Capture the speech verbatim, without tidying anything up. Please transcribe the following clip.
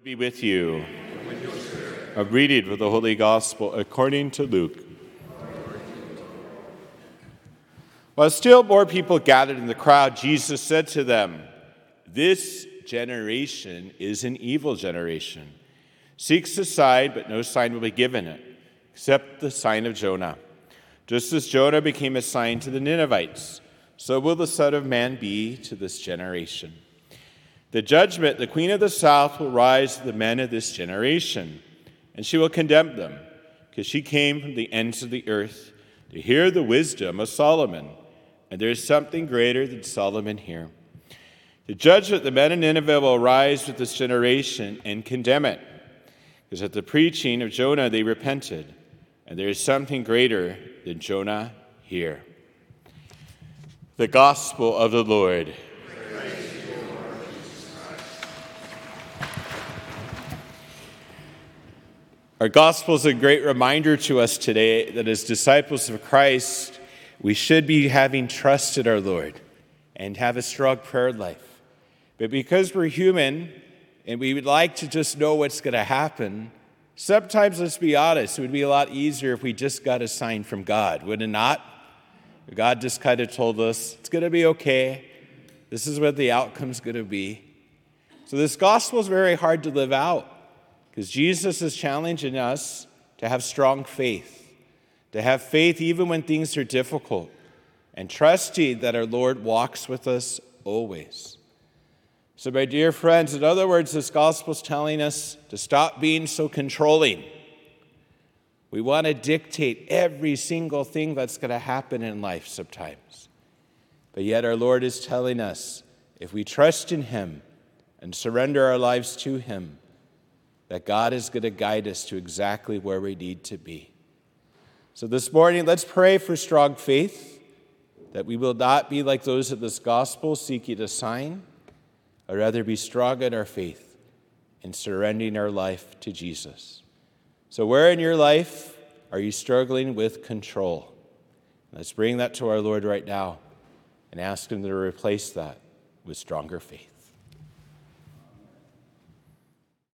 Be with you. A reading of the Holy Gospel according to Luke. While still more people gathered in the crowd, Jesus said to them, "This generation is an evil generation. Seeks a sign, but no sign will be given it, except the sign of Jonah. Just as Jonah became a sign to the Ninevites, so will the Son of Man be to this generation. The judgment, the Queen of the South will rise to the men of this generation, and she will condemn them, because she came from the ends of the earth to hear the wisdom of Solomon, and there is something greater than Solomon here. The judgment, the men of Nineveh will rise with this generation and condemn it, because at the preaching of Jonah they repented, and there is something greater than Jonah here." The Gospel of the Lord. Our gospel is a great reminder to us today that as disciples of Christ, we should be having trust in our Lord and have a strong prayer life. But because we're human and we would like to just know what's going to happen, sometimes, let's be honest, it would be a lot easier if we just got a sign from God, would it not? God just kind of told us, it's going to be okay. This is what the outcome's going to be. So this gospel is very hard to live out, because Jesus is challenging us to have strong faith, to have faith even when things are difficult, and trusting that our Lord walks with us always. So my dear friends, in other words, this gospel is telling us to stop being so controlling. We want to dictate every single thing that's going to happen in life sometimes. But yet our Lord is telling us, if we trust in Him and surrender our lives to Him, that God is going to guide us to exactly where we need to be. So this morning, let's pray for strong faith, that we will not be like those of this gospel seeking a sign, or rather be strong in our faith in surrendering our life to Jesus. So where in your life are you struggling with control? Let's bring that to our Lord right now and ask Him to replace that with stronger faith.